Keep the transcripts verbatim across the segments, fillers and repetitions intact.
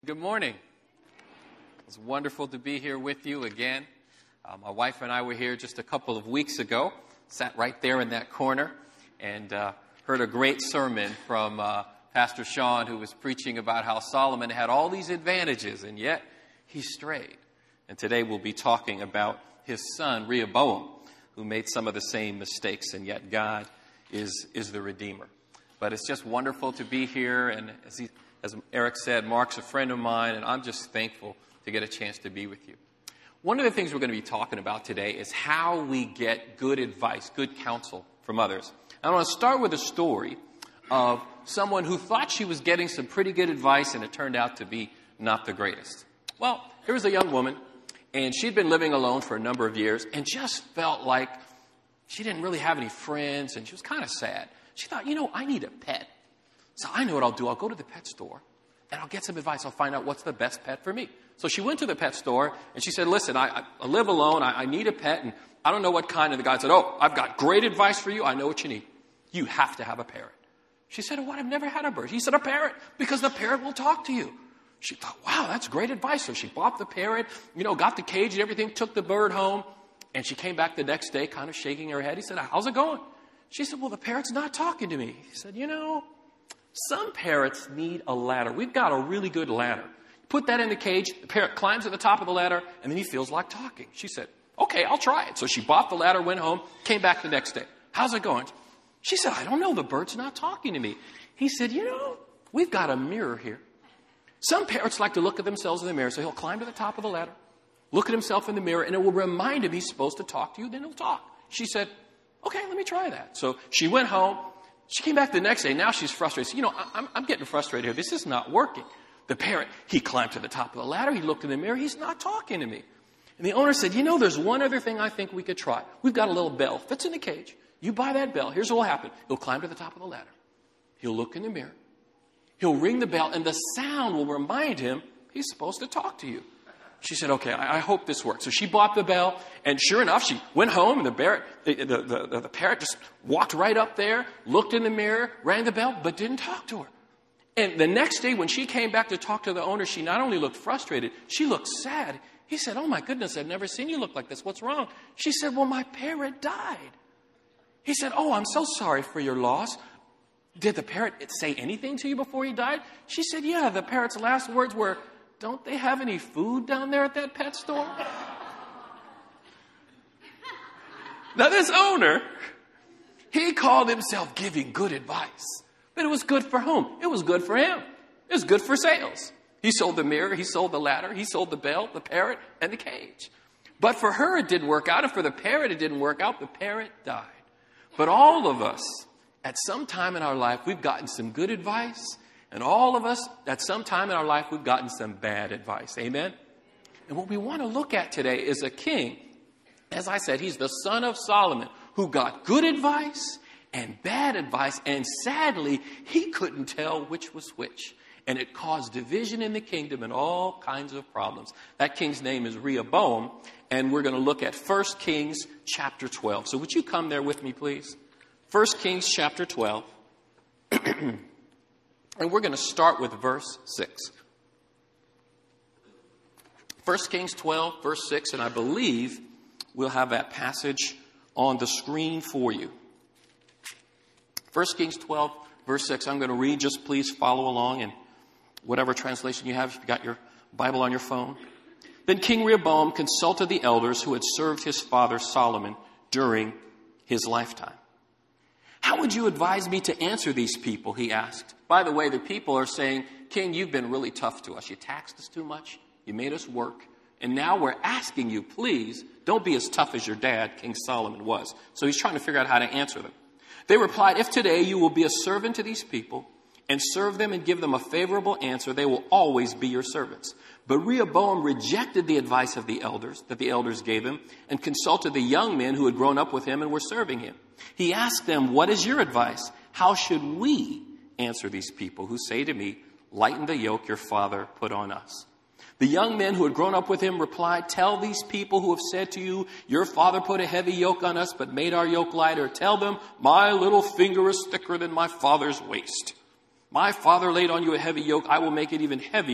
Good morning. It's wonderful to be here with you again. Uh, my wife and I were here just a couple of weeks ago, sat right there in that corner, and uh, heard a great sermon from uh, Pastor Sean, who was preaching about how Solomon had all these advantages, and yet he strayed. And today we'll be talking about his son, Rehoboam, who made some of the same mistakes, and yet God is, is the Redeemer. But it's just wonderful to be here, and as he As Eric said, Mark's a friend of mine, and I'm just thankful to get a chance to be with you. One of the things we're going to be talking about today is how we get good advice, good counsel from others. I want to start with a story of someone who thought she was getting some pretty good advice, and it turned out to be not the greatest. Well, here was a young woman, and she'd been living alone for a number of years and just felt like she didn't really have any friends, and she was kind of sad. She thought, you know, I need a pet. So I know what I'll do. I'll go to the pet store, and I'll get some advice. I'll find out what's the best pet for me. So she went to the pet store, and she said, listen, I, I live alone. I, I need a pet, and I don't know what kind. And the guy said, oh, I've got great advice for you. I know what you need. You have to have a parrot. She said, oh, what? I've never had a bird. He said, a parrot, because the parrot will talk to you. She thought, wow, that's great advice. So she bought the parrot, you know, got the cage and everything, took the bird home, and she came back the next day kind of shaking her head. He said, how's it going? She said, well, the parrot's not talking to me. He said, you know, some parrots need a ladder. We've got a really good ladder. Put that in the cage. The parrot climbs to the top of the ladder, and then he feels like talking. She said, okay, I'll try it. So she bought the ladder, went home, came back the next day. How's it going? She said, I don't know. The bird's not talking to me. He said, you know, we've got a mirror here. Some parrots like to look at themselves in the mirror, so he'll climb to the top of the ladder, look at himself in the mirror, and it will remind him he's supposed to talk to you, then he'll talk. She said, okay, let me try that. So she went home. She came back the next day. Now she's frustrated. So, you know, I'm, I'm getting frustrated here. This is not working. The parrot, he climbed to the top of the ladder. He looked in the mirror. He's not talking to me. And the owner said, you know, there's one other thing I think we could try. We've got a little bell. Fits in the cage. You buy that bell. Here's what will happen. He'll climb to the top of the ladder. He'll look in the mirror. He'll ring the bell, and the sound will remind him he's supposed to talk to you. She said, okay, I, I hope this works. So she bought the bell, and sure enough, she went home, and the, parrot, the, the, the, the parrot just walked right up there, looked in the mirror, rang the bell, but didn't talk to her. And the next day, when she came back to talk to the owner, she not only looked frustrated, she looked sad. He said, oh, my goodness, I've never seen you look like this. What's wrong? She said, well, my parrot died. He said, oh, I'm so sorry for your loss. Did the parrot say anything to you before he died? She said, yeah, the parrot's last words were, don't they have any food down there at that pet store? Now, this owner, he called himself giving good advice. But it was good for whom? It was good for him. It was good for sales. He sold the mirror, he sold the ladder, he sold the bell, the parrot, and the cage. But for her, it didn't work out. And for the parrot, it didn't work out. The parrot died. But all of us, at some time in our life, we've gotten some good advice. And all of us, at some time in our life, we've gotten some bad advice. Amen? And what we want to look at today is a king. As I said, he's the son of Solomon, who got good advice and bad advice. And sadly, he couldn't tell which was which. And it caused division in the kingdom and all kinds of problems. That king's name is Rehoboam. And we're going to look at First Kings chapter twelve. So would you come there with me, please? First Kings chapter twelve. And we're going to start with verse six. First Kings twelve, verse six, and I believe we'll have that passage on the screen for you. First Kings twelve, verse six. I'm going to read. Just please follow along in whatever translation you have. If you've got your Bible on your phone. Then King Rehoboam consulted the elders who had served his father Solomon during his lifetime. How would you advise me to answer these people, he asked. By the way, the people are saying, King, you've been really tough to us. You taxed us too much. You made us work. And now we're asking you, please, don't be as tough as your dad, King Solomon, was. So he's trying to figure out how to answer them. They replied, if today you will be a servant to these people and serve them and give them a favorable answer, they will always be your servants. But Rehoboam rejected the advice of the elders that the elders gave him and consulted the young men who had grown up with him and were serving him. He asked them, what is your advice? How should we answer these people who say to me, lighten the yoke your father put on us? The young men who had grown up with him replied, tell these people who have said to you, your father put a heavy yoke on us, but made our yoke lighter. Tell them, my little finger is thicker than my father's waist. My father laid on you a heavy yoke. I will make it even heavier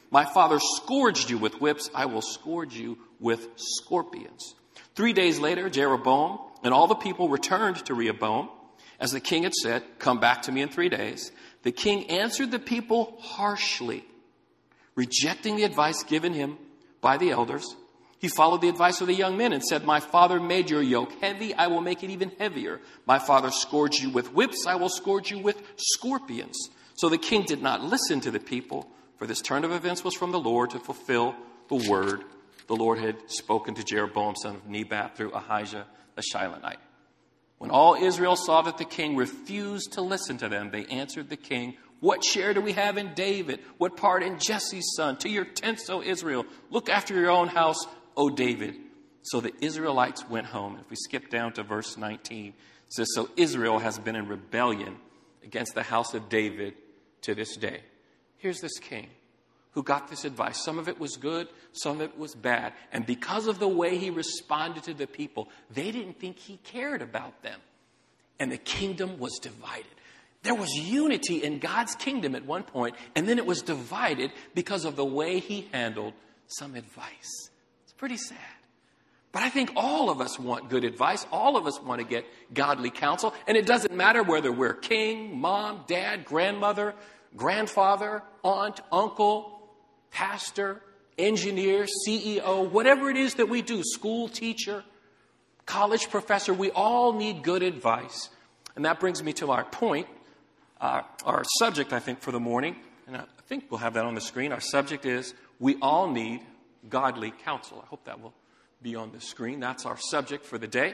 My father scourged you with whips. I will scourge you with scorpions. Three days later, Jeroboam and all the people returned to Rehoboam. As the king had said, come back to me in three days. The king answered the people harshly, rejecting the advice given him by the elders. He followed the advice of the young men and said, my father made your yoke heavy. I will make it even heavier. My father scourged you with whips. I will scourge you with scorpions. So the king did not listen to the people, for this turn of events was from the Lord to fulfill the word the Lord had spoken to Jeroboam, son of Nebat, through Ahijah the Shilonite. When all Israel saw that the king refused to listen to them, they answered the king, what share do we have in David? What part in Jesse's son? To your tents, O Israel. Look after your own house, O David. So the Israelites went home. If we skip down to verse nineteen, it says, so Israel has been in rebellion against the house of David to this day. Here's this king who got this advice. Some of it was good, some of it was bad. And because of the way he responded to the people, they didn't think he cared about them. And the kingdom was divided. There was unity in God's kingdom at one point, and then it was divided because of the way he handled some advice. It's pretty sad. But I think all of us want good advice. All of us want to get godly counsel. And it doesn't matter whether we're king, mom, dad, grandmother, grandfather, aunt, uncle, pastor, engineer, C E O, whatever it is that we do, school teacher, college professor, we all need good advice. And that brings me to our point, uh, our subject, I think, for the morning. And I think we'll have that on the screen. Our subject is, we all need godly counsel. I hope that will be on the screen. That's our subject for the day.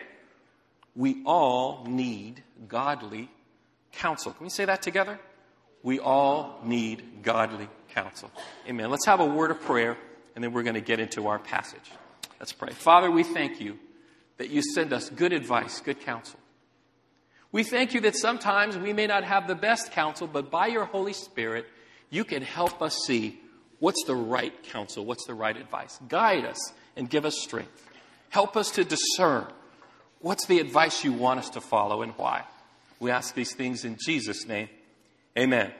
We all need godly counsel. Can we say that together? We all need godly counsel. Amen. Let's have a word of prayer, and then we're going to get into our passage. Let's pray. Father, we thank you that you send us good advice, good counsel. We thank you that sometimes we may not have the best counsel, but by your Holy Spirit, you can help us see what's the right counsel, what's the right advice. Guide us and give us strength. Help us to discern what's the advice you want us to follow and why. We ask these things in Jesus' name. Amen.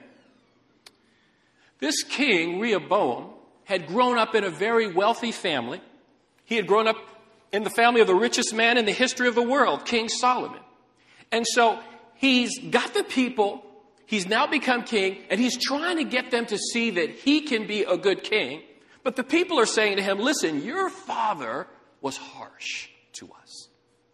This king, Rehoboam, had grown up in a very wealthy family. He had grown up in the family of the richest man in the history of the world, King Solomon. And so he's got the people, he's now become king, and he's trying to get them to see that he can be a good king. But the people are saying to him, listen, your father was harsh to us.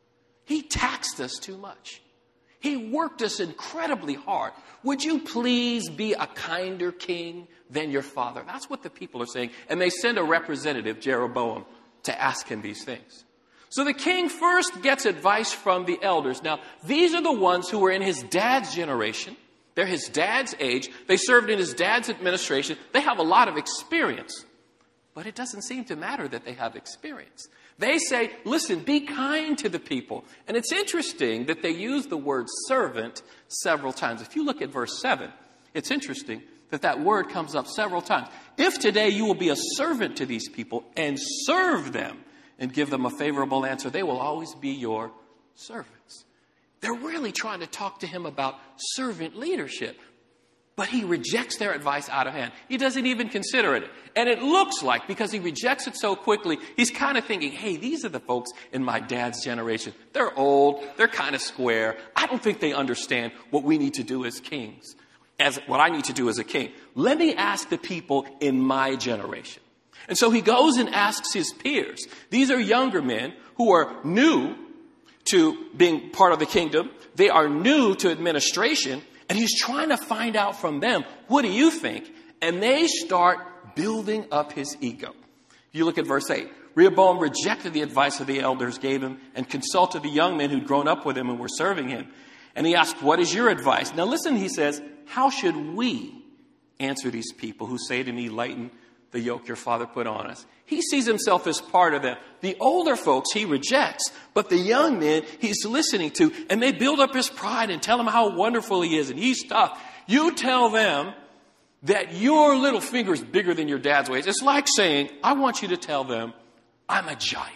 He taxed us too much. He worked us incredibly hard. Would you please be a kinder king than your father? That's what the people are saying. And they send a representative, Jeroboam, to ask him these things. So the king first gets advice from the elders. Now, these are the ones who were in his dad's generation. They're his dad's age. They served in his dad's administration. They have a lot of experience. But it doesn't seem to matter that they have experience. They say, listen, be kind to the people. And it's interesting that they use the word servant several times. If you look at verse seven, it's interesting that that word comes up several times. If today you will be a servant to these people and serve them and give them a favorable answer, they will always be your servants. They're really trying to talk to him about servant leadership. But he rejects their advice out of hand. He doesn't even consider it. And it looks like, because he rejects it so quickly, he's kind of thinking, hey, these are the folks in my dad's generation. They're old. They're kind of square. I don't think they understand what we need to do as kings, as what I need to do as a king. Let me ask the people in my generation. And so he goes and asks his peers. These are younger men who are new to being part of the kingdom. They are new to administration. And he's trying to find out from them, what do you think? And they start building up his ego. You look at verse eight. Rehoboam rejected the advice of the elders gave him and consulted the young men who'd grown up with him and were serving him. And he asked, what is your advice? Now listen, he says, how should we answer these people who say to me, lighten the yoke your father put on us? He sees himself as part of them. The older folks he rejects, but the young men he's listening to, and they build up his pride and tell him how wonderful he is and he's tough. You tell them that your little finger is bigger than your dad's waist. It's like saying, I want you to tell them, I'm a giant.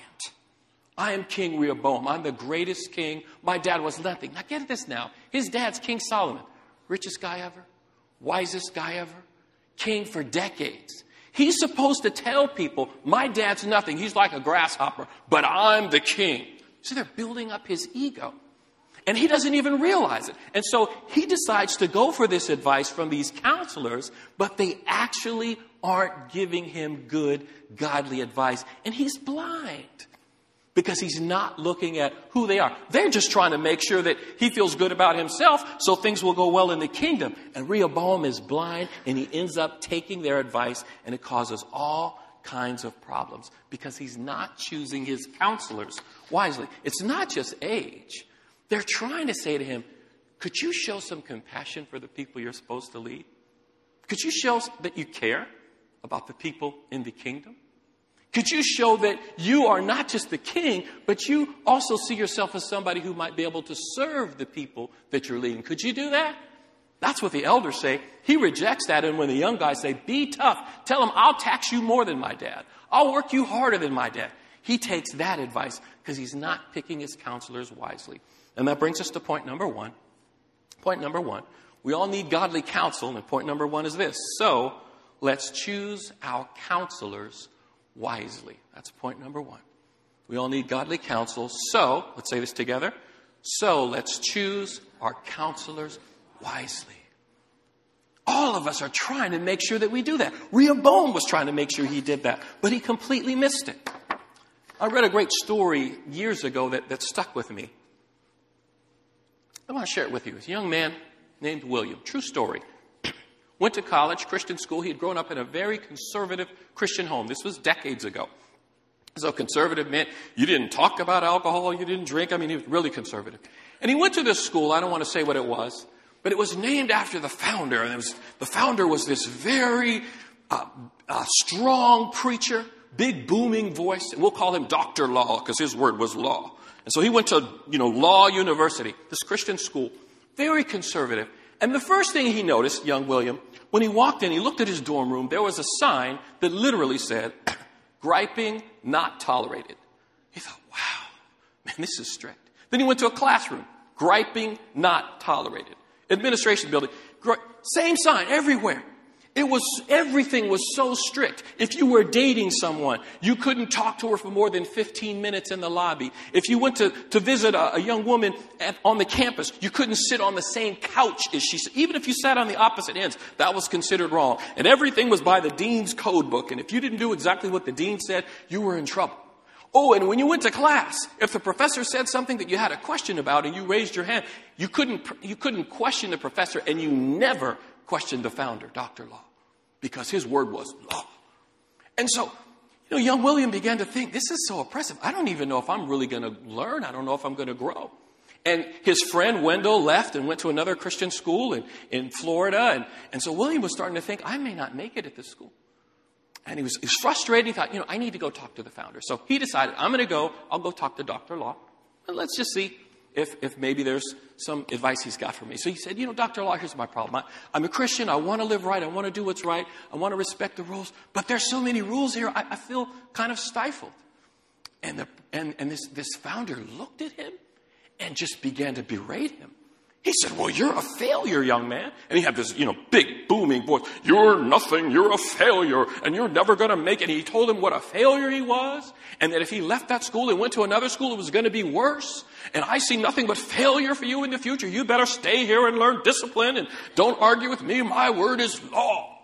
I am King Rehoboam. I'm the greatest king. My dad was nothing. Now get this now. His dad's King Solomon. Richest guy ever. Wisest guy ever. King for decades. He's supposed to tell people, my dad's nothing. He's like a grasshopper, but I'm the king. So they're building up his ego. And he doesn't even realize it. And so he decides to go for this advice from these counselors, but they actually aren't giving him good, godly advice. And he's blind because he's not looking at who they are. They're just trying to make sure that he feels good about himself so things will go well in the kingdom. And Rehoboam is blind, and he ends up taking their advice, and it causes all kinds of problems because he's not choosing his counselors wisely. It's not just age. They're trying to say to him, could you show some compassion for the people you're supposed to lead? Could you show that you care about the people in the kingdom? Could you show that you are not just the king, but you also see yourself as somebody who might be able to serve the people that you're leading? Could you do that? That's what the elders say. He rejects that. And when the young guys say, be tough, tell him I'll tax you more than my dad. I'll work you harder than my dad. He takes that advice because he's not picking his counselors wisely. And that brings us to point number one. Point number one, we all need godly counsel. And point number one is this. So let's choose our counselors wisely. That's point number one. We all need godly counsel. So, let's say this together. So let's choose our counselors wisely. All of us are trying to make sure that we do that. Rehoboam was trying to make sure he did that, but he completely missed it. I read a great story years ago that, that stuck with me. I want to share it with you. It's a young man named William. True story. Went to college, Christian school. He had grown up in a very conservative Christian home. This was decades ago. So conservative meant you didn't talk about alcohol, you didn't drink. I mean, he was really conservative. And he went to this school. I don't want to say what it was, but it was named after the founder. And it was, the founder was this very uh, uh, strong preacher, big booming voice. And we'll call him Doctor Law because his word was law. And so he went to, you know, Law University, this Christian school, very conservative. And the first thing he noticed, young William, when he walked in, he looked at his dorm room, there was a sign that literally said, griping not tolerated. He thought, wow, man, this is strict. Then he went to a classroom, griping not tolerated. Administration building, gri- same sign everywhere. It was, everything was so strict. If you were dating someone, you couldn't talk to her for more than fifteen minutes in the lobby. If you went to, to visit a, a young woman at, on the campus, you couldn't sit on the same couch as she, even if you sat on the opposite ends, that was considered wrong. And everything was by the dean's code book. And if you didn't do exactly what the dean said, you were in trouble. Oh, and when you went to class, if the professor said something that you had a question about and you raised your hand, you couldn't, you couldn't question the professor, and you never questioned the founder, Doctor Law, because his word was law. And so, you know, young William began to think, this is so oppressive. I don't even know if I'm really going to learn. I don't know if I'm going to grow. And his friend Wendell left and went to another Christian school in, in Florida. And, and so William was starting to think, I may not make it at this school. And he was, he was frustrated. He thought, you know, I need to go talk to the founder. So he decided, I'm going to go. I'll go talk to Doctor Law. And let's just see if, if maybe there's some advice he's got for me. So he said, you know, Doctor Law, here's my problem. I, I'm a Christian. I want to live right. I want to do what's right. I want to respect the rules. But there's so many rules here. I, I feel kind of stifled. And, the, and, and this, this founder looked at him and just began to berate him. He said, well, you're a failure, young man. And he had this, you know, big booming voice. You're nothing. You're a failure. And you're never going to make it. And he told him what a failure he was. And that if he left that school and went to another school, it was going to be worse. And I see nothing but failure for you in the future. You better stay here and learn discipline. And don't argue with me. My word is law.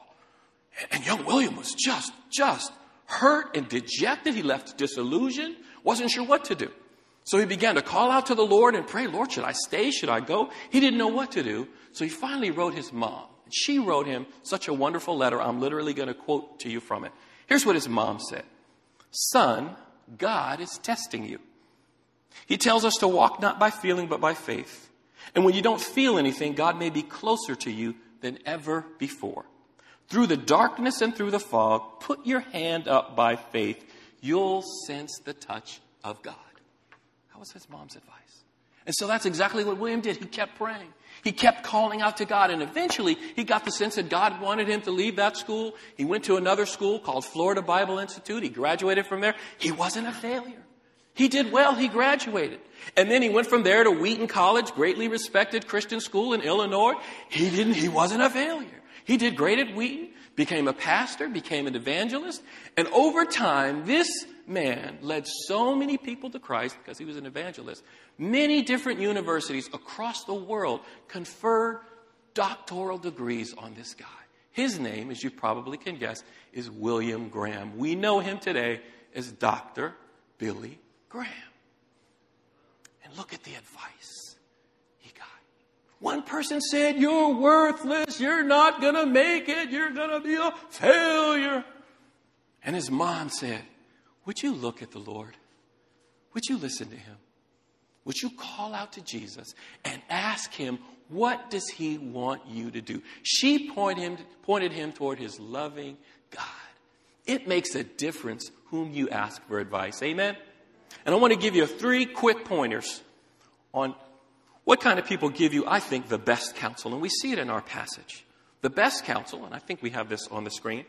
And young William was just, just hurt and dejected. He left disillusioned. Wasn't sure what to do. So he began to call out to the Lord and pray, Lord, should I stay? Should I go? He didn't know what to do. So he finally wrote his mom. And she wrote him such a wonderful letter. I'm literally going to quote to you from it. Here's what his mom said. Son, God is testing you. He tells us to walk not by feeling, but by faith. And when you don't feel anything, God may be closer to you than ever before. Through the darkness and through the fog, put your hand up by faith. You'll sense the touch of God. That was his mom's advice. And so that's exactly what William did. He kept praying. He kept calling out to God. And eventually he got the sense that God wanted him to leave that school. He went to another school called Florida Bible Institute. He graduated from there. He wasn't a failure. He did well. He graduated. And then he went from there to Wheaton College, greatly respected Christian school in Illinois. He didn't, he wasn't a failure. He did great at Wheaton, became a pastor, became an evangelist. And over time, this man led so many people to Christ because he was an evangelist. Many different universities across the world conferred doctoral degrees on this guy. His name, as you probably can guess, is William Graham. We know him today as Doctor Billy Graham. And look at the advice he got. One person said, "You're worthless. You're not going to make it. You're going to be a failure." And his mom said, "Would you look at the Lord? Would you listen to him? Would you call out to Jesus and ask him, what does he want you to do?" She pointed him, pointed him toward his loving God. It makes a difference whom you ask for advice. Amen? And I want to give you three quick pointers on what kind of people give you, I think, the best counsel. And we see it in our passage. The best counsel, and I think we have this on the screen.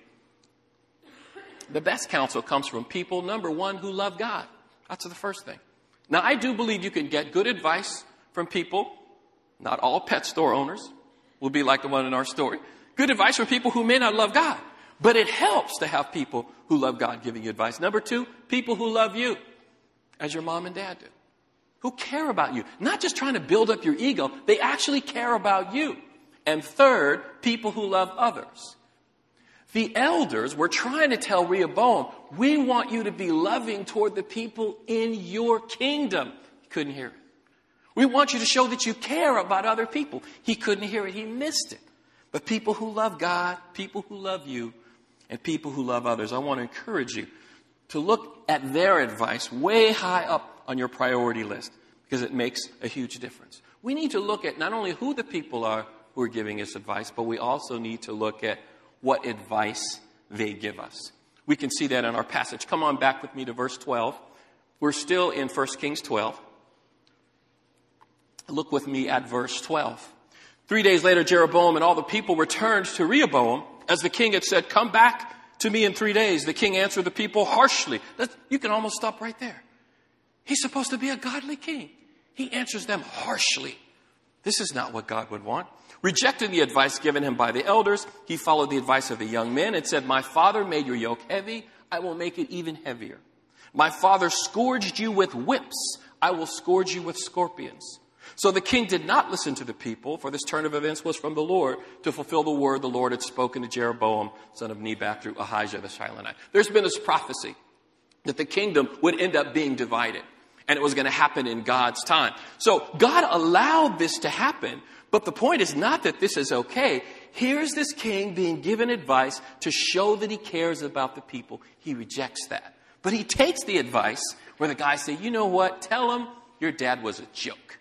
The best counsel comes from people, number one, who love God. That's the first thing. Now, I do believe you can get good advice from people. Not all pet store owners will be like the one in our story. Good advice from people who may not love God. But it helps to have people who love God giving you advice. Number two, people who love you, as your mom and dad do. Who care about you. Not just trying to build up your ego. They actually care about you. And third, people who love others. The elders were trying to tell Rehoboam, we want you to be loving toward the people in your kingdom. He couldn't hear it. We want you to show that you care about other people. He couldn't hear it. He missed it. But people who love God, people who love you, and people who love others, I want to encourage you to look at their advice way high up on your priority list because it makes a huge difference. We need to look at not only who the people are who are giving us advice, but we also need to look at what advice they give us. We can see that in our passage. Come on back with me to verse twelve. We're still in First Kings twelve. Look with me at verse twelve. Three days later, Jeroboam and all the people returned to Rehoboam, as the king had said, "Come back to me in three days." The king answered the people harshly. You can almost stop right there. He's supposed to be a godly king. He answers them harshly. This is not what God would want. Rejecting the advice given him by the elders, he followed the advice of the young men and said, "My father made your yoke heavy. I will make it even heavier. My father scourged you with whips. I will scourge you with scorpions." So the king did not listen to the people, for this turn of events was from the Lord to fulfill the word the Lord had spoken to Jeroboam, son of Nebat, through Ahijah the Shilonite. There's been this prophecy that the kingdom would end up being divided, and it was going to happen in God's time. So God allowed this to happen, but the point is not that this is okay. Here's this king being given advice to show that he cares about the people. He rejects that. But he takes the advice where the guys say, "You know what? Tell him your dad was a joke.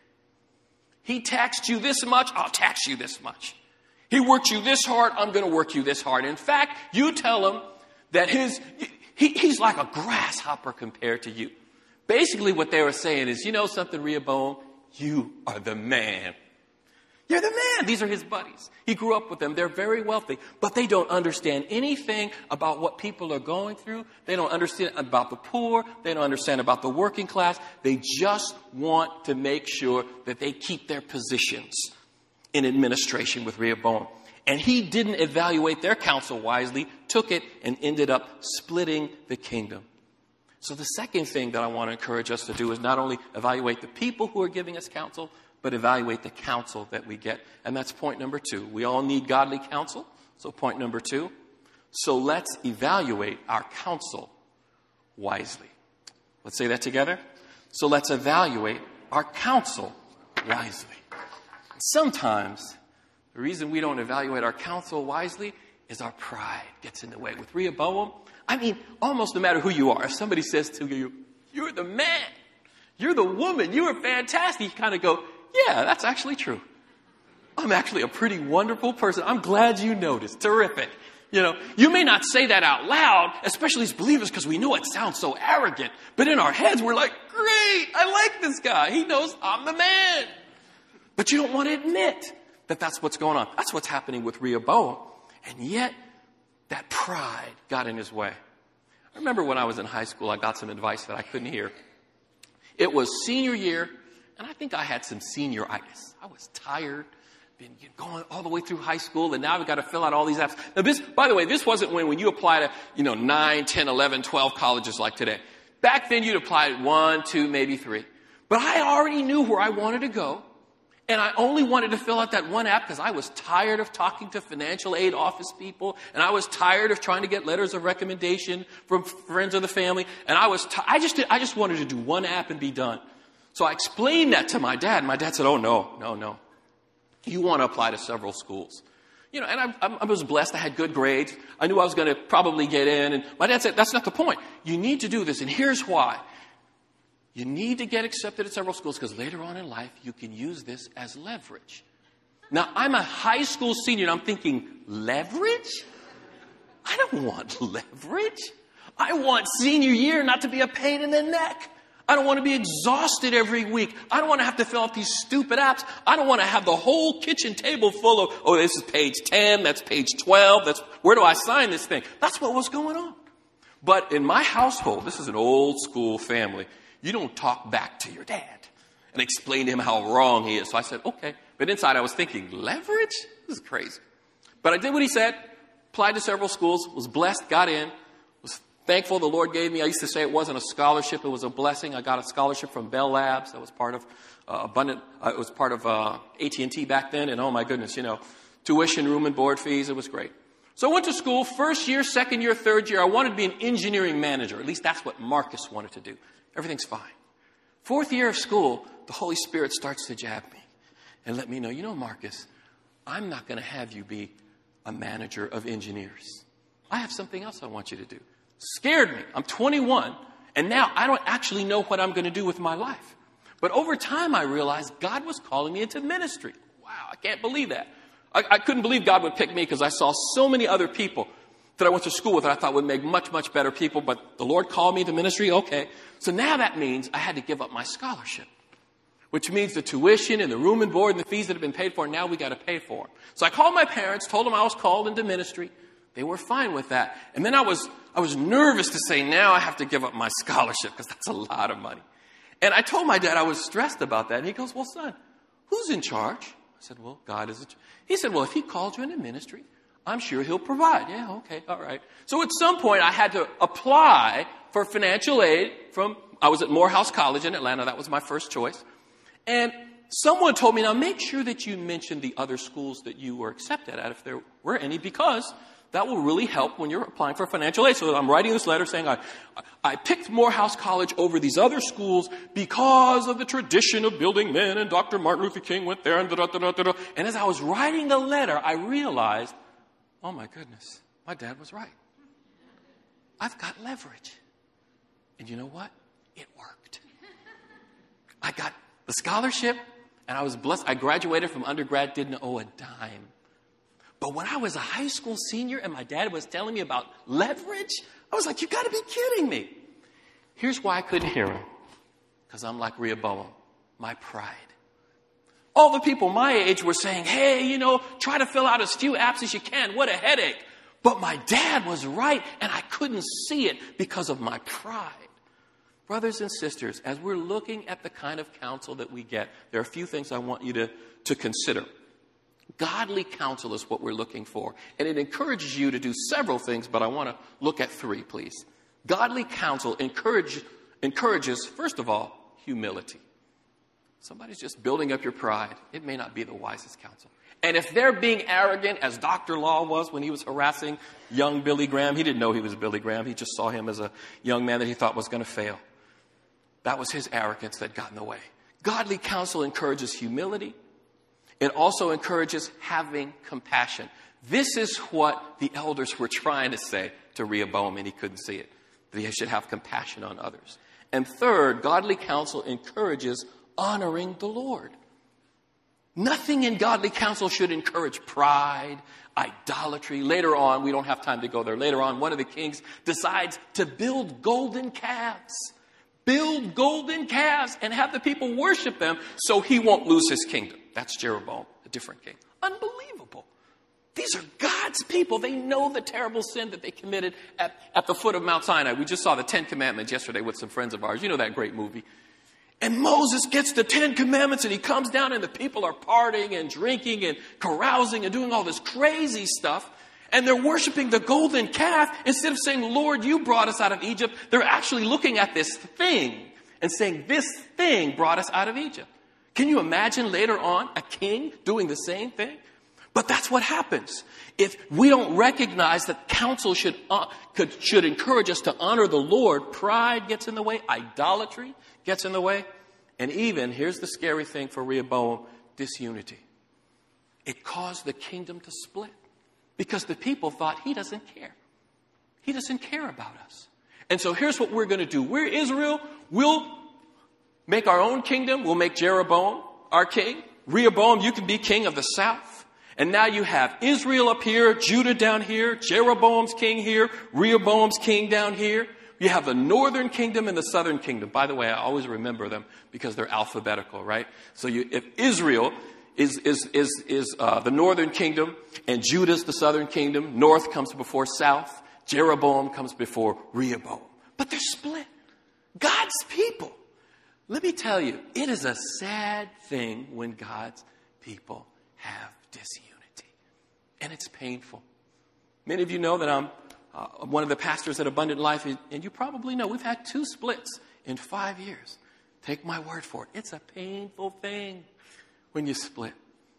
He taxed you this much, I'll tax you this much. He worked you this hard, I'm going to work you this hard. In fact, you tell him that his he, he's like a grasshopper compared to you." Basically what they were saying is, you know something, Rehoboam? You are the man. You're the man. These are his buddies. He grew up with them. They're very wealthy, but they don't understand anything about what people are going through. They don't understand about the poor. They don't understand about the working class. They just want to make sure that they keep their positions in administration with Rehoboam. And he didn't evaluate their counsel wisely, took it, and ended up splitting the kingdom. So the second thing that I want to encourage us to do is not only evaluate the people who are giving us counsel, but evaluate the counsel that we get. And that's point number two. We all need godly counsel. So point number two. So let's evaluate our counsel wisely. Let's say that together. So let's evaluate our counsel wisely. Sometimes the reason we don't evaluate our counsel wisely is our pride gets in the way. With Rehoboam, I mean, almost no matter who you are, if somebody says to you, "You're the man, you're the woman, you are fantastic," you kind of go, "Yeah, that's actually true. I'm actually a pretty wonderful person. I'm glad you noticed. Terrific." You know, you may not say that out loud, especially as believers, because we know it sounds so arrogant. But in our heads, we're like, "Great, I like this guy. He knows I'm the man." But you don't want to admit that that's what's going on. That's what's happening with Rehoboam. And yet, that pride got in his way. I remember when I was in high school, I got some advice that I couldn't hear. It was senior year, and I think I had some senioritis. I was tired. been going all the way through high school, and now we've got to fill out all these apps. Now this, by the way, this wasn't when, when you apply to, you know, nine, ten, eleven, twelve colleges like today. Back then you'd apply at one, two, maybe three. But I already knew where I wanted to go. And I only wanted to fill out that one app because I was tired of talking to financial aid office people. And I was tired of trying to get letters of recommendation from friends of the family. And I was, t- I just, did, I just wanted to do one app and be done. So I explained that to my dad. And my dad said, oh, no, no, no. You want to apply to several schools. You know, and I, I was blessed. I had good grades. I knew I was going to probably get in. And my dad said, that's not the point. You need to do this. And here's why. You need to get accepted at several schools because later on in life, you can use this as leverage. Now, I'm a high school senior and I'm thinking, leverage? I don't want leverage. I want senior year not to be a pain in the neck. I don't want to be exhausted every week. I don't want to have to fill out these stupid apps. I don't want to have the whole kitchen table full of, oh, this is page ten, that's page twelve, that's, where do I sign this thing? That's what was going on. But in my household, this is an old school family. You don't talk back to your dad and explain to him how wrong he is. So I said, okay. But inside I was thinking, leverage? This is crazy. But I did what he said, applied to several schools, was blessed, got in, was thankful the Lord gave me. I used to say it wasn't a scholarship, it was a blessing. I got a scholarship from Bell Labs. That was part of uh, abundant, uh, it was part of uh, A T and T back then. And oh my goodness, you know, tuition, room and board fees, it was great. So I went to school, first year, second year, third year. I wanted to be an engineering manager. At least that's what Marcus wanted to do. Everything's fine. Fourth year of school, the Holy Spirit starts to jab me and let me know, you know, Marcus, I'm not going to have you be a manager of engineers. I have something else I want you to do. Scared me. I'm twenty-one, and now I don't actually know what I'm going to do with my life. But over time, I realized God was calling me into ministry. Wow, I can't believe that. I, I couldn't believe God would pick me because I saw so many other people that I went to school with that I thought would make much, much better people, but the Lord called me to ministry, okay. So now that means I had to give up my scholarship, which means the tuition and the room and board and the fees that have been paid for, now we got to pay for them. So I called my parents, told them I was called into ministry. They were fine with that. And then I was, I was nervous to say, now I have to give up my scholarship because that's a lot of money. And I told my dad I was stressed about that. And he goes, well, son, who's in charge? I said, well, God is in charge. He said, well, if he called you into ministry, I'm sure he'll provide. Yeah, okay, all right. So at some point, I had to apply for financial aid from, I was at Morehouse College in Atlanta. That was my first choice. And someone told me, now make sure that you mention the other schools that you were accepted at, if there were any, because that will really help when you're applying for financial aid. So I'm writing this letter saying I, I picked Morehouse College over these other schools because of the tradition of building men, and Doctor Martin Luther King went there, and da da da da da. And as I was writing the letter, I realized, oh my goodness, my dad was right. I've got leverage. And you know what? It worked. I got the scholarship, and I was blessed. I graduated from undergrad, didn't owe a dime. But when I was a high school senior and my dad was telling me about leverage, I was like, you got to be kidding me. Here's why I couldn't hear him. Because I'm like Rehoboam, my pride. All the people my age were saying, hey, you know, try to fill out as few apps as you can. What a headache. But my dad was right, and I couldn't see it because of my pride. Brothers and sisters, as we're looking at the kind of counsel that we get, there are a few things I want you to, to consider. Godly counsel is what we're looking for. And it encourages you to do several things, but I want to look at three, please. Godly counsel encourage, encourages, first of all, humility. Somebody's just building up your pride. It may not be the wisest counsel. And if they're being arrogant, as Doctor Law was when he was harassing young Billy Graham, he didn't know he was Billy Graham. He just saw him as a young man that he thought was going to fail. That was his arrogance that got in the way. Godly counsel encourages humility. It also encourages having compassion. This is what the elders were trying to say to Rehoboam, and he couldn't see it. That he should have compassion on others. And third, godly counsel encourages honoring the Lord. Nothing in godly counsel should encourage pride, idolatry. Later on, we don't have time to go there. Later on, one of the kings decides to build golden calves. Build golden calves and have the people worship them so he won't lose his kingdom. That's Jeroboam, a different king. Unbelievable. These are God's people. They know the terrible sin that they committed at, at the foot of Mount Sinai. We just saw the Ten Commandments yesterday with some friends of ours. You know that great movie. And Moses gets the Ten Commandments and he comes down and the people are partying and drinking and carousing and doing all this crazy stuff. And they're worshiping the golden calf. Instead of saying, Lord, you brought us out of Egypt, they're actually looking at this thing and saying, this thing brought us out of Egypt. Can you imagine later on a king doing the same thing? But that's what happens. If we don't recognize that counsel should, uh, could, should encourage us to honor the Lord, pride gets in the way, idolatry gets in the way, and even, here's the scary thing for Rehoboam, disunity. It caused the kingdom to split because the people thought he doesn't care. He doesn't care about us. And so here's what we're going to do. We're Israel. We'll make our own kingdom. We'll make Jeroboam our king. Rehoboam, you can be king of the south. And now you have Israel up here, Judah down here, Jeroboam's king here, Rehoboam's king down here. You have the northern kingdom and the southern kingdom. By the way, I always remember them because they're alphabetical, right? So you, if Israel is is is is uh, the northern kingdom and Judah's the southern kingdom, north comes before south, Jeroboam comes before Rehoboam. But they're split. God's people. Let me tell you, it is a sad thing when God's people have disunity. And it's painful. Many of you know that I'm uh, one of the pastors at Abundant Life, and you probably know we've had two splits in five years. Take my word for it. It's a painful thing when you split.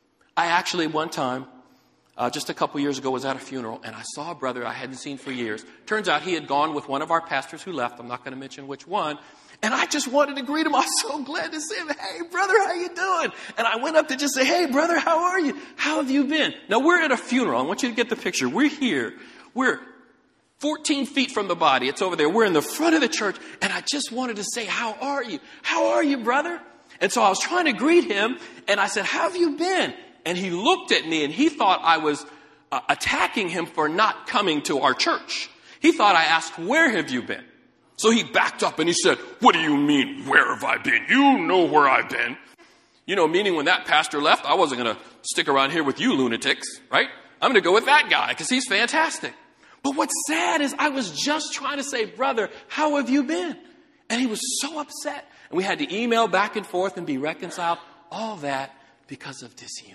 I actually, one time, uh, just a couple years ago, was at a funeral, and I saw a brother I hadn't seen for years. Turns out he had gone with one of our pastors who left. I'm not going to mention which one. And I just wanted to greet him. I was so glad to see him. Hey, brother, how you doing? And I went up to just say, hey, brother, how are you? How have you been? Now, we're at a funeral. I want you to get the picture. We're here. We're fourteen feet from the body. It's over there. We're in the front of the church. And I just wanted to say, how are you? How are you, brother? And so I was trying to greet him. And I said, how have you been? And he looked at me and he thought I was uh, attacking him for not coming to our church. He thought I asked, where have you been? So he backed up and he said, what do you mean, where have I been? You know where I've been. You know, meaning when that pastor left, I wasn't going to stick around here with you lunatics, right? I'm going to go with that guy because he's fantastic. But what's sad is I was just trying to say, brother, how have you been? And he was so upset. And we had to email back and forth and be reconciled. All that because of disunity.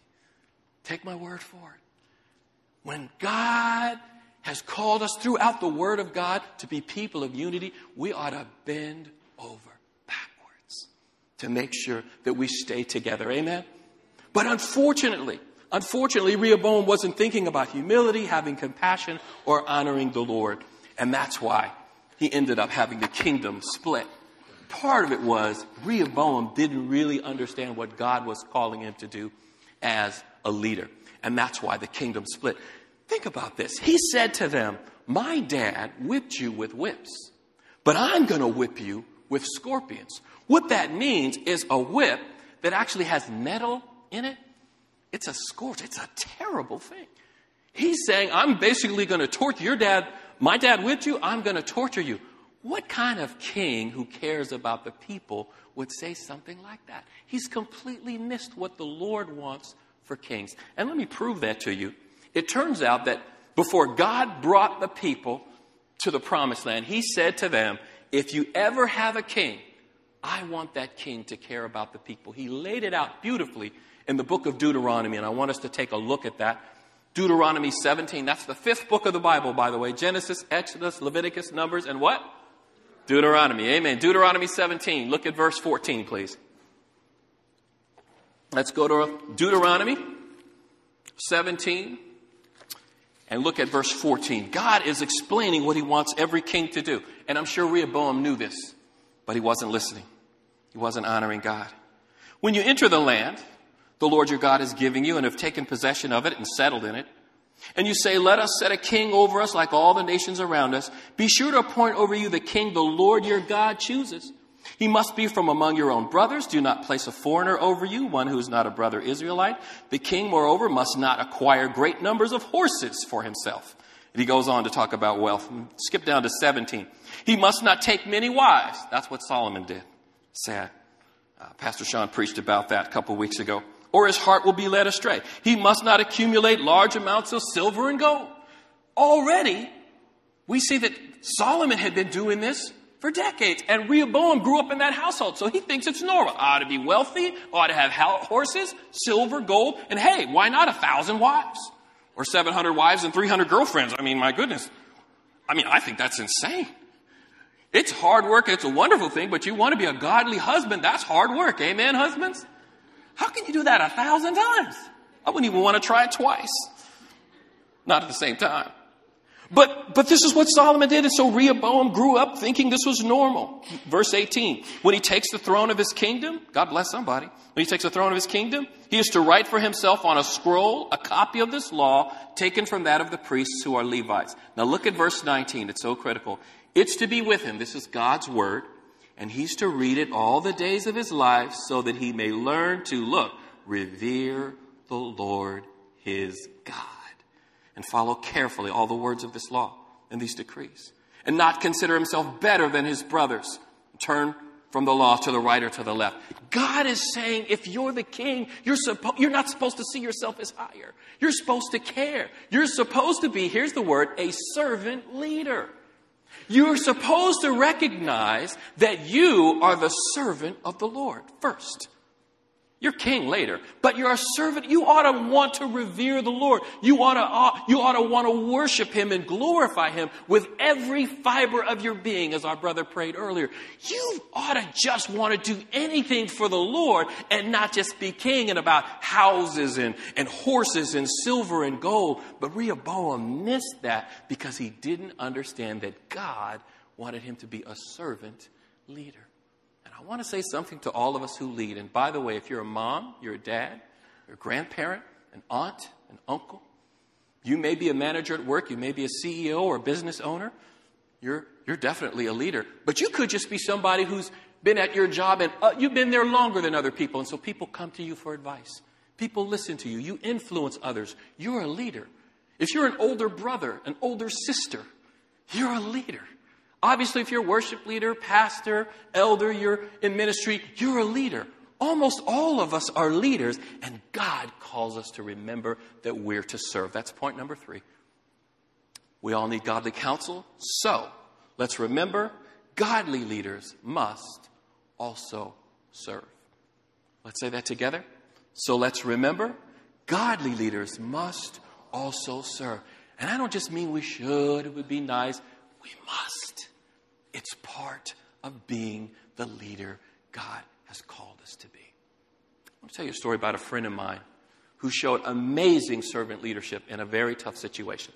Take my word for it. When God has called us throughout the Word of God to be people of unity, we ought to bend over backwards to make sure that we stay together. Amen? But unfortunately, unfortunately, Rehoboam wasn't thinking about humility, having compassion, or honoring the Lord. And that's why he ended up having the kingdom split. Part of it was Rehoboam didn't really understand what God was calling him to do as a leader. And that's why the kingdom split. Think about this. He said to them, my dad whipped you with whips, but I'm going to whip you with scorpions. What that means is a whip that actually has metal in it. It's a scourge. It's a terrible thing. He's saying, I'm basically going to torture your dad. My dad whipped you. I'm going to torture you. What kind of king who cares about the people would say something like that? He's completely missed what the Lord wants for kings. And let me prove that to you. It turns out that before God brought the people to the promised land, he said to them, if you ever have a king, I want that king to care about the people. He laid it out beautifully in the book of Deuteronomy, and I want us to take a look at that. Deuteronomy seventeen, that's the fifth book of the Bible, by the way. Genesis, Exodus, Leviticus, Numbers, and what? Deuteronomy. Amen. Deuteronomy seventeen. Look at verse fourteen, please. Let's go to Deuteronomy seventeen and look at verse fourteen. God is explaining what he wants every king to do. And I'm sure Rehoboam knew this, but he wasn't listening. He wasn't honoring God. When you enter the land the Lord your God is giving you and have taken possession of it and settled in it, and you say, let us set a king over us like all the nations around us, be sure to appoint over you the king the Lord your God chooses. He must be from among your own brothers. Do not place a foreigner over you, one who is not a brother Israelite. The king, moreover, must not acquire great numbers of horses for himself. And he goes on to talk about wealth. Skip down to seventeen. He must not take many wives. That's what Solomon did. Sad. Uh, Pastor Sean preached about that a couple weeks ago. Or his heart will be led astray. He must not accumulate large amounts of silver and gold. Already, we see that Solomon had been doing this for decades. And Rehoboam grew up in that household, so he thinks it's normal. I ought to be wealthy, ought to have horses, silver, gold, and hey, why not a thousand wives? Or seven hundred wives and three hundred girlfriends. I mean, my goodness. I mean, I think that's insane. It's hard work, it's a wonderful thing, but you want to be a godly husband, that's hard work. Amen, husbands? How can you do that a thousand times? I wouldn't even want to try it twice. Not at the same time. But, but this is what Solomon did, and so Rehoboam grew up thinking this was normal. Verse eighteen, when he takes the throne of his kingdom, God bless somebody, when he takes the throne of his kingdom, he is to write for himself on a scroll a copy of this law taken from that of the priests who are Levites. Now look at verse nineteen, it's so critical. It's to be with him, this is God's word, and he's to read it all the days of his life so that he may learn to, look, revere the Lord his God, and follow carefully all the words of this law and these decrees, and not consider himself better than his brothers. Turn from the law to the right or to the left. God is saying, if you're the king, you're suppo- you're not supposed to see yourself as higher. You're supposed to care. You're supposed to be, here's the word, a servant leader. You're supposed to recognize that you are the servant of the Lord first. You're king later, but you're a servant. You ought to want to revere the Lord. You ought to, you ought to want to worship him and glorify him with every fiber of your being, as our brother prayed earlier. You ought to just want to do anything for the Lord and not just be king and about houses and, and horses and silver and gold. But Rehoboam missed that because he didn't understand that God wanted him to be a servant leader. I want to say something to all of us who lead. And by the way, if you're a mom, you're a dad, you're a grandparent, an aunt, an uncle, you may be a manager at work, you may be a C E O or a business owner, you're, you're definitely a leader. But you could just be somebody who's been at your job and uh, you've been there longer than other people. And so people come to you for advice. People listen to you. You influence others. You're a leader. If you're an older brother, an older sister, you're a leader. Obviously, if you're a worship leader, pastor, elder, you're in ministry, you're a leader. Almost all of us are leaders, and God calls us to remember that we're to serve. That's point number three. We all need godly counsel, so let's remember godly leaders must also serve. Let's say that together. So let's remember godly leaders must also serve. And I don't just mean we should, it would be nice. We must. It's part of being the leader God has called us to be. I want to tell you a story about a friend of mine who showed amazing servant leadership in a very tough situation.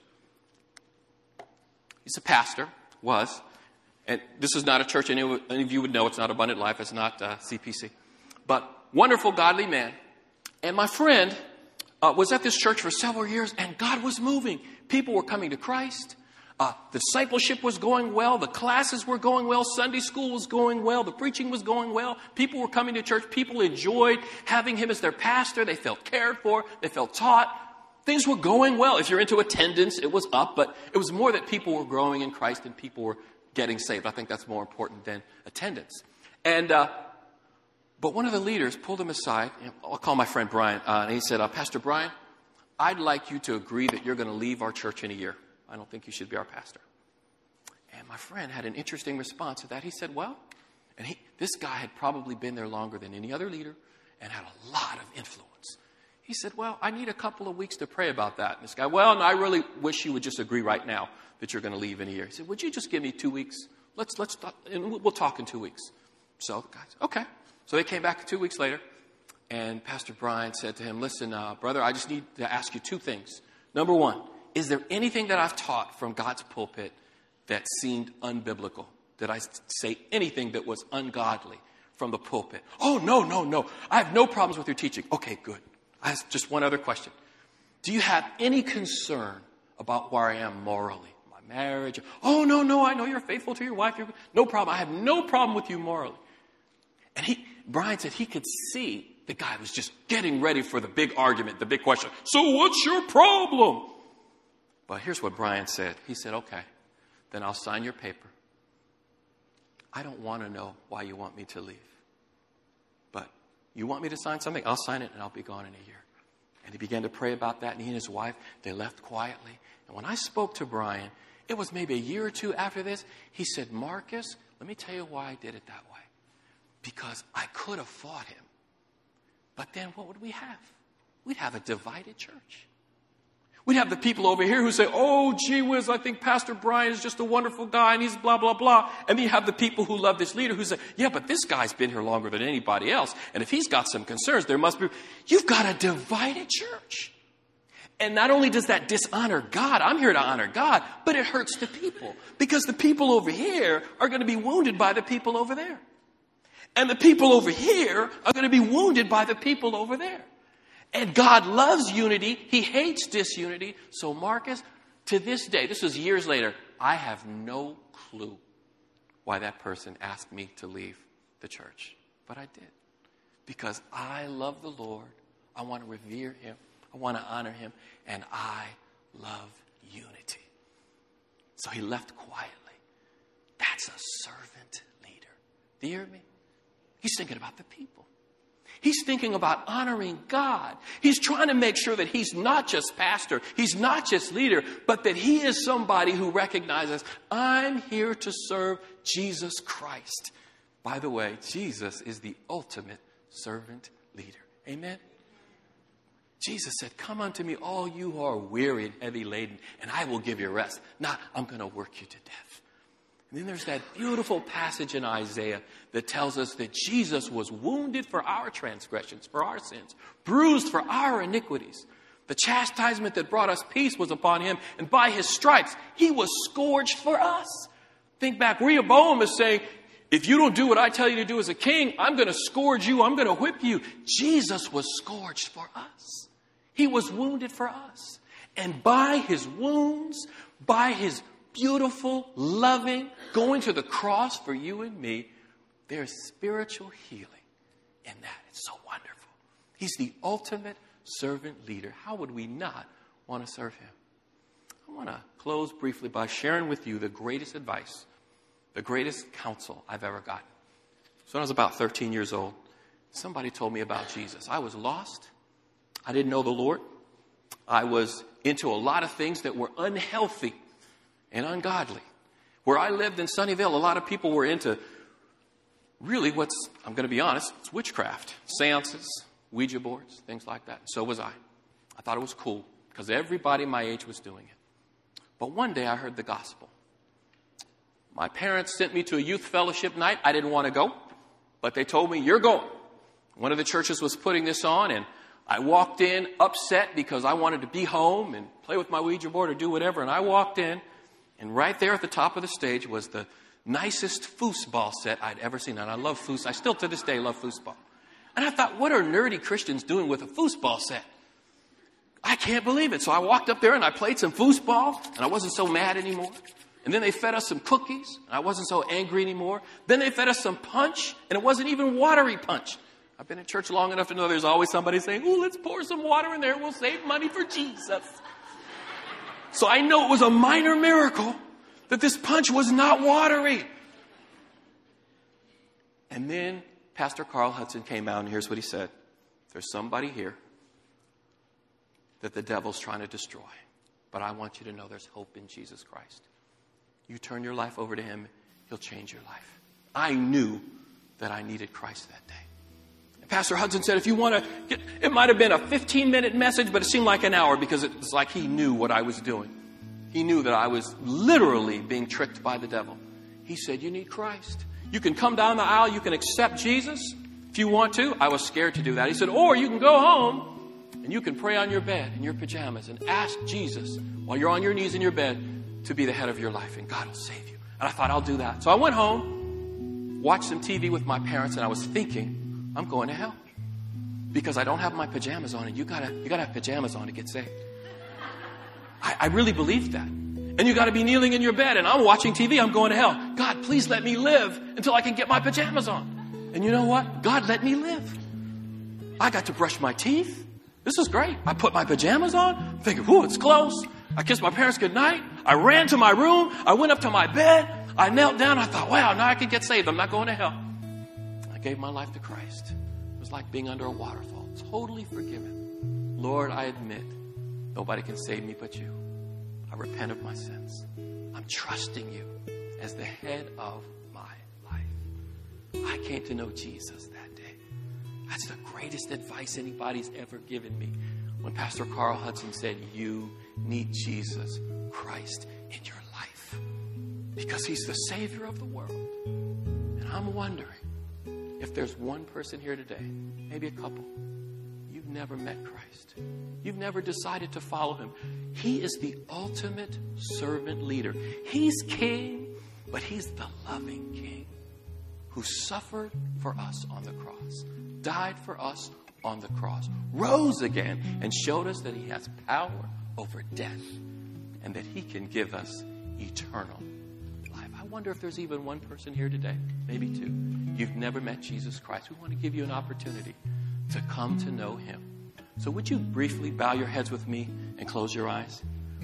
He's a pastor, was, and this is not a church any of you would know. It's not Abundant Life. It's not uh, C P C. But wonderful, godly man. And my friend uh, was at this church for several years, and God was moving. People were coming to Christ. Uh, the discipleship was going well. The classes were going well. Sunday school was going well. The preaching was going well. People were coming to church. People enjoyed having him as their pastor. They felt cared for. They felt taught. Things were going well. If you're into attendance, it was up. But it was more that people were growing in Christ and people were getting saved. I think that's more important than attendance. And uh, but one of the leaders pulled him aside. I'll call my friend Brian. Uh, and he said, uh, Pastor Brian, I'd like you to agree that you're going to leave our church in a year. I don't think you should be our pastor. And my friend had an interesting response to that. He said, well, and he, this guy had probably been there longer than any other leader and had a lot of influence. He said, well, I need a couple of weeks to pray about that. And this guy, well, no, I really wish you would just agree right now that you're going to leave in a year. He said, would you just give me two weeks? Let's, let's talk, and we'll talk in two weeks. So the guy said, okay. So they came back two weeks later, and Pastor Brian said to him, listen, uh, brother, I just need to ask you two things. Number one, is there anything that I've taught from God's pulpit that seemed unbiblical? Did I say anything that was ungodly from the pulpit? Oh, no, no, no. I have no problems with your teaching. Okay, good. I have just one other question. Do you have any concern about where I am morally? My marriage? Oh, no, no. I know you're faithful to your wife. You're, no problem. I have no problem with you morally. And he, Brian said he could see the guy was just getting ready for the big argument, the big question. So what's your problem? But here's what Brian said. He said, okay, then I'll sign your paper. I don't want to know why you want me to leave. But you want me to sign something? I'll sign it and I'll be gone in a year. And he began to pray about that. And he and his wife, they left quietly. And when I spoke to Brian, it was maybe a year or two after this. He said, Marcus, Let me tell you why I did it that way. Because I could have fought him. But then what would we have? We'd have a divided church. We'd have the people over here who say, oh, gee whiz, I think Pastor Brian is just a wonderful guy and he's blah, blah, blah. And then you have the people who love this leader who say, yeah, but this guy's been here longer than anybody else. And if he's got some concerns, there must be. You've got a divided church. And not only does that dishonor God, I'm here to honor God, but it hurts the people. Because the people over here are going to be wounded by the people over there. And the people over here are going to be wounded by the people over there. And God loves unity. He hates disunity. So Marcus, to this day, this was years later, I have no clue why that person asked me to leave the church. But I did. Because I love the Lord. I want to revere him. I want to honor him. And I love unity. So he left quietly. That's a servant leader. Do you hear me? He's thinking about the people. He's thinking about honoring God. He's trying to make sure that he's not just pastor, he's not just leader, but that he is somebody who recognizes, I'm here to serve Jesus Christ. By the way, Jesus is the ultimate servant leader. Amen? Jesus said, come unto me, all you who are weary and heavy laden, and I will give you rest. Not, I'm going to work you to death. And then there's that beautiful passage in Isaiah that tells us that Jesus was wounded for our transgressions, for our sins, bruised for our iniquities. The chastisement that brought us peace was upon him, and by his stripes, he was scourged for us. Think back, Rehoboam is saying, if you don't do what I tell you to do as a king, I'm going to scourge you, I'm going to whip you. Jesus was scourged for us. He was wounded for us. And by his wounds, by his beautiful, loving, going to the cross for you and me, there's spiritual healing in that. It's so wonderful. He's the ultimate servant leader. How would we not want to serve him? I want to close briefly by sharing with you the greatest advice, the greatest counsel I've ever gotten. So when I was about thirteen years old, somebody told me about Jesus. I was lost. I didn't know the Lord. I was into a lot of things that were unhealthy and ungodly. Where I lived in Sunnyvale, a lot of people were into really what's, I'm going to be honest, it's witchcraft. Seances, Ouija boards, things like that. So was I. I thought it was cool because everybody my age was doing it. But one day I heard the gospel. My parents sent me to a youth fellowship night. I didn't want to go, but they told me, you're going. One of the churches was putting this on, and I walked in upset because I wanted to be home and play with my Ouija board or do whatever. And I walked in, and right there at the top of the stage was the nicest foosball set I'd ever seen. And I love foos. I still to this day love foosball. And I thought, what are nerdy Christians doing with a foosball set? I can't believe it. So I walked up there and I played some foosball, and I wasn't so mad anymore. And then they fed us some cookies, and I wasn't so angry anymore. Then they fed us some punch, and it wasn't even watery punch. I've been in church long enough to know there's always somebody saying, ooh, let's pour some water in there. We'll save money for Jesus. So I know it was a minor miracle that this punch was not watery. And then Pastor Carl Hudson came out, and here's what he said. There's somebody here that the devil's trying to destroy. But I want you to know there's hope in Jesus Christ. You turn your life over to him, he'll change your life. I knew that I needed Christ that day. Pastor Hudson said, if you want to get, it might have been a fifteen minute message, but it seemed like an hour because it was like he knew what I was doing. He knew that I was literally being tricked by the devil. He said, you need Christ. You can come down the aisle. You can accept Jesus if you want to. I was scared to do that. He said, or you can go home and you can pray on your bed in your pajamas and ask Jesus while you're on your knees in your bed to be the head of your life, and God will save you. And I thought, I'll do that. So I went home, watched some T V with my parents, and I was thinking, I'm going to hell because I don't have my pajamas on, and you gotta, you gotta have pajamas on to get saved. I, I really believed that. And you gotta be kneeling in your bed, and I'm watching T V. I'm going to hell. God, please let me live until I can get my pajamas on. And you know what? God let me live. I got to brush my teeth. This is great. I put my pajamas on. I'm thinking, ooh, it's close. I kissed my parents goodnight. I ran to my room. I went up to my bed. I knelt down. I thought, wow, now I can get saved. I'm not going to hell. I gave my life to Christ. It was like being under a waterfall. Totally forgiven. Lord, I admit nobody can save me but you. I repent of my sins. I'm trusting you as the head of my I came to know Jesus that day. That's the greatest advice anybody's ever given me. When Pastor Carl Hudson said, you need Jesus Christ in your life because he's the Savior of the world. And I'm wondering if there's one person here today, maybe a couple, you've never met Christ. You've never decided to follow him. He is the ultimate servant leader. He's king, but he's the loving king who suffered for us on the cross, died for us on the cross, rose again, and showed us that he has power over death and that he can give us eternal life. I wonder if there's even one person here today, maybe two. You've never met Jesus Christ. We want to give you an opportunity to come to know him. So would you briefly bow your heads with me and close your eyes?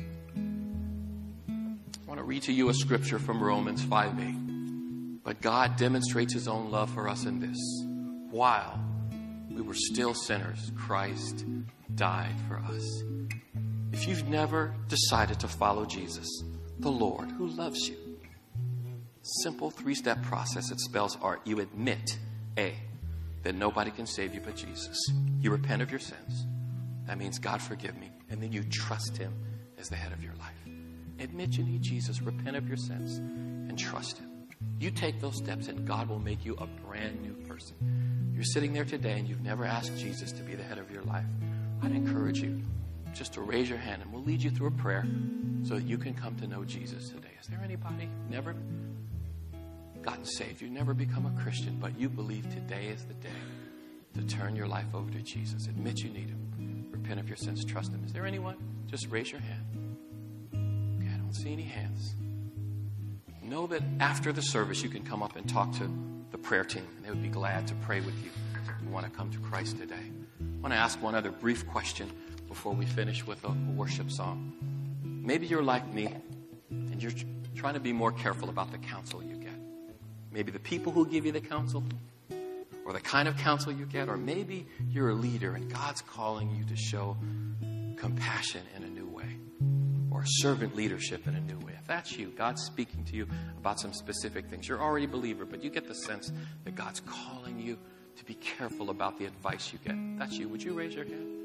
I want to read to you a scripture from Romans five eight. But God demonstrates his own love for us in this. While we were still sinners, Christ died for us. If you've never decided to follow Jesus, the Lord who loves you, simple three-step process. It spells art. You admit, A, that nobody can save you but Jesus. You repent of your sins. That means, God, forgive me. And then you trust him as the head of your life. Admit you need Jesus. Repent of your sins and trust him. You take those steps and God will make you a brand new person. You're sitting there today and you've never asked Jesus to be the head of your life. I'd encourage you just to raise your hand and we'll lead you through a prayer so that you can come to know Jesus today. Is there anybody never gotten saved? You've never become a Christian, but you believe today is the day to turn your life over to Jesus. Admit you need him. Repent of your sins. Trust him. Is there anyone? Just raise your hand. Okay, I don't see any hands. Know that after the service you can come up and talk to the prayer team, and they would be glad to pray with you if you want to come to Christ today. I want to ask one other brief question before we finish with a worship song. Maybe you're like me, and you're trying to be more careful about the counsel you get. Maybe the people who give you the counsel, or the kind of counsel you get, or maybe you're a leader and God's calling you to show compassion in a new way, or servant leadership in a new way. If that's you, God's speaking to you about some specific things. You're already a believer, but you get the sense that God's calling you to be careful about the advice you get. If that's you. Would you raise your hand?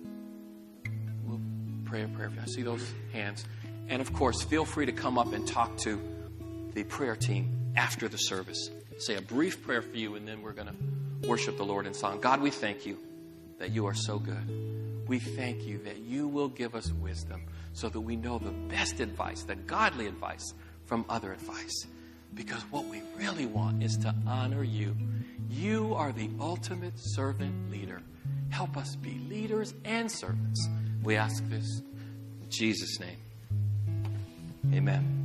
We'll pray a prayer. I see those hands. And of course, feel free to come up and talk to the prayer team after the service. Say a brief prayer for you, and then we're going to worship the Lord in song. God, we thank you that you are so good. We thank you that you will give us wisdom so that we know the best advice, the godly advice from other advice. Because what we really want is to honor you. You are the ultimate servant leader. Help us be leaders and servants. We ask this in Jesus' name. Amen.